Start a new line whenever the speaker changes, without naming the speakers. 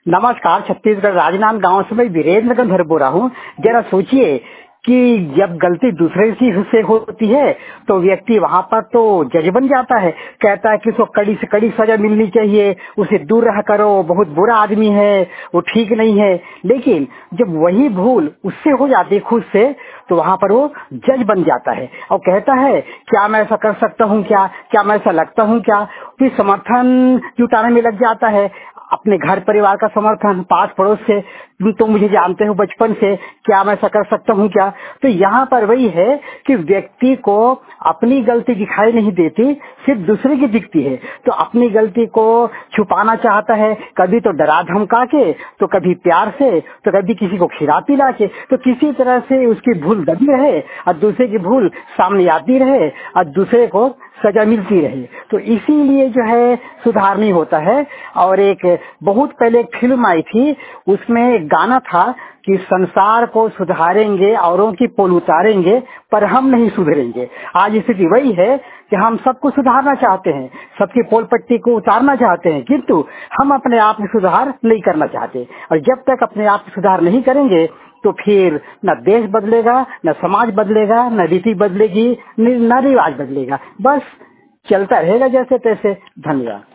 नमस्कार। छत्तीसगढ़ राजनांदगांव से मैं वीरेंद्र गंधर बोल रहा हूँ। जरा सोचिए कि जब गलती दूसरे से होती है तो व्यक्ति वहाँ पर तो जज बन जाता है, कहता है कि उसको कड़ी से कड़ी सजा मिलनी चाहिए, उसे दूर रहा करो, बहुत बुरा आदमी है, वो ठीक नहीं है। लेकिन जब वही भूल उससे हो जाती है खुद से, तो वहाँ पर वो जज बन जाता है और कहता है क्या मैं ऐसा कर सकता हूँ, क्या क्या मैं ऐसा लगता हूँ क्या। फिर समर्थन जुटाने में लग जाता है, अपने घर परिवार का समर्थन, पास पड़ोस से, तुम तो मुझे जानते हो बचपन से, क्या मैं ऐसा कर सकता हूँ क्या। तो यहाँ पर वही है कि व्यक्ति को अपनी गलती दिखाई नहीं देती, सिर्फ दूसरे की दिखती है। तो अपनी गलती को छुपाना चाहता है, कभी तो डरा धमका के, तो कभी प्यार से, तो कभी किसी को खिला पिला के, तो किसी तरह से उसकी भूल दबी रहे और दूसरे की भूल सामने आती रहे और दूसरे को सजा मिलती रहे। तो इसीलिए जो है सुधार नहीं होता है। और एक बहुत पहले एक फिल्म आई थी, उसमें एक गाना था कि संसार को सुधारेंगे, औरों की पोल उतारेंगे, पर हम नहीं सुधरेंगे। आज स्थिति वही है कि हम सबको सुधारना चाहते हैं, सबकी पोल पट्टी को उतारना चाहते हैं, किंतु हम अपने आप में सुधार नहीं करना चाहते। और जब तक अपने आप में सुधार नहीं करेंगे तो फिर न देश बदलेगा, न समाज बदलेगा, न रीति बदलेगी, न रिवाज बदलेगा, बस चलता रहेगा जैसे तैसे। धन्यवाद।